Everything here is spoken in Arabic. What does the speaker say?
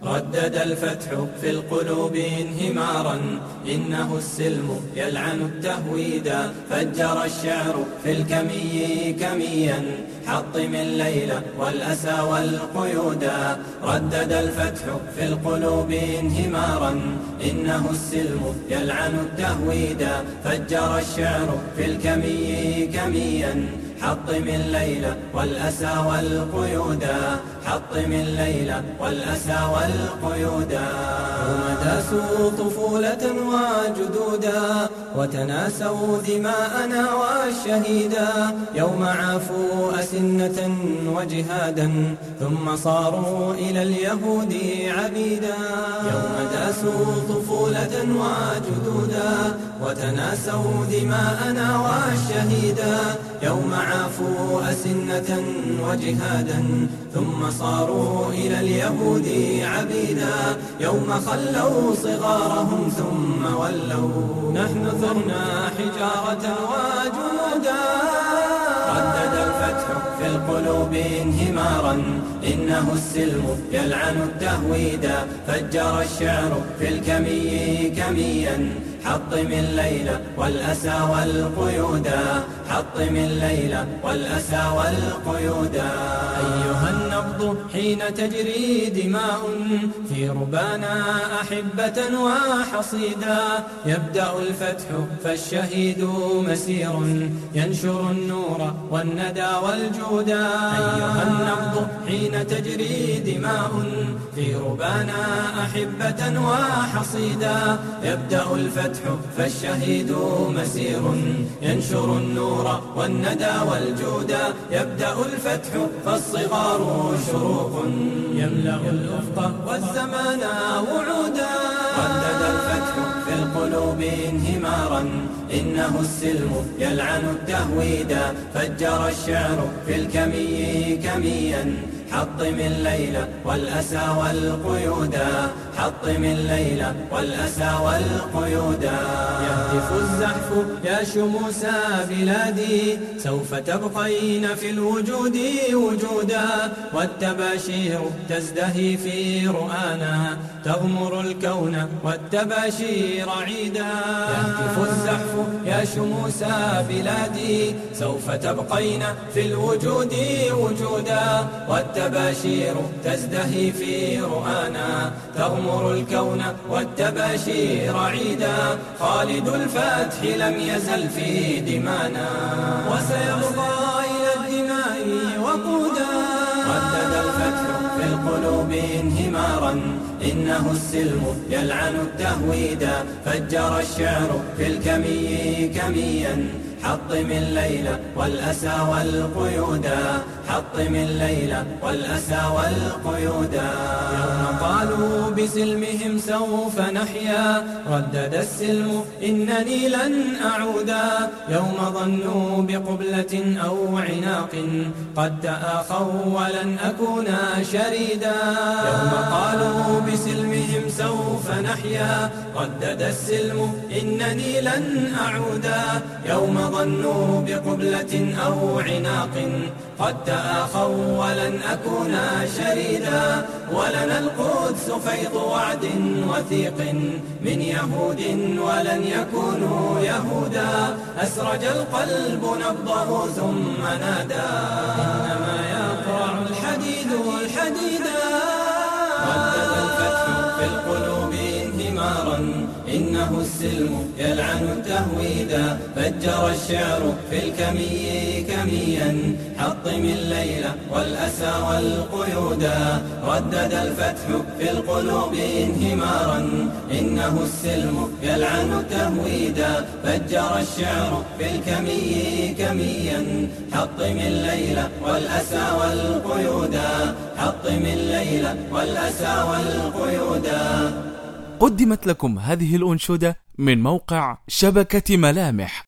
ردد الفتح في القلوب انهمارا، إنه السلم يلعن التهويدا. فجر الشعر في الكمي كميا، حطم الليل والأسى والقيودا. ردد الفتح في القلوب انهمارا، إنه السلم يلعن التهويدا. فجر الشعر في الكمي كميا، حطم الليل والأسى والقيودا. حطم الليل والأسى والقيودا. يوم داسوا طفولة وجدودا، وتناسوا دماءنا والشهيدا. يوم عافوا أسنة وجهادا، ثم صاروا إلى اليهود عبيدا. يوم داسوا طفولة وجدودا، وتناسوا دماءنا والشهيدا. يوم عافوا أسنة وجهادا، ثم صاروا إلى اليهود عبيدا. يوم خلوا صغارهم ثم ولوا، نحن ثرنا حجارة وجنودا. ردد الفتح في القلوب انهمارا، إنه السلم يلعن التهويدا. فجر الشعر في الكمي كميا، حطم الليل والأسى والقيودا. حطم الليل والأسى والقيودا. أيها النبض حين تجري دماء في ربانا أحبة وحصيدا. يبدأ الفتح فالشهيد مسير، ينشر النور والندى والجودا. أيها النبض حين تجري دماء في ربانا أحبة وحصيدا. يبدأ الفتح فالشهيد مسير، ينشر النور والندى والجودا. يبدأ الفتح فالصغار شروق، يملأ الأفق والزمان وعودا. ردد الفتح في القلوب انهمارا، إنه السلم يلعن التهويدا. فجر الشعر في الكمي كميا، حطم الليل والأسى والقيودا. حطم الليل والأسى والقيودا. يهتف الزحف يا شموس بلادي، سوف تبقين في الوجود وجودا. والتباشير تزدهي في رؤانا، تغمر الكون والتباشير عيدا. يهتف الزحف يا شموس بلادي، سوف تبقين في الوجود وجودا. والتباشير تزدهي في رؤانا، تغمر الكون والتباشير عيدا. خالد الفتح لم يزل في دمانا، وسيبقى إلى الدماء وقودا. ردد الفتح في القلوب انهمارا، إنه السلم يلعن التهويدا. فجر الشعر في الكمي كميا، حطم الليل والأسى والقيودا. حطم الليل والأسى والقيودا. يوم قالوا بسلمهم سوف نحيا، ردد السلم إنني لن أعودا. يوم ظنوا بقبلة أو عناق، قد تآخوا ولن أكون شريدا. يوم قالوا بسلمهم سوف نحيا، ردد السلم إنني لن أعودا. يوم ظنوا بقبلة أو عناق، قد تآخوا ولن أكون شريدا. ولنا القدس فيض وعد وثيق من يهود، ولن يكونوا يهودا. أسرج القلب نبضه ثم نادى، إنما يقرع الحديد الحديدا. ردد الفتح في القلوب انهمارا، إنه السلم يلعن التهويدا. فجر الشعر في الكمي كميا، حطم الليل والأسى والقيودا. ردد الفتح في القلوب انهمارا، إنه السلم يلعن التهويدا. فجر الشعر في الكمي كميا، حطم الليل والأسى والقيودا. حطم الليل والأسى والقيودا. قدمت لكم هذه الأنشودة من موقع شبكة ملامح.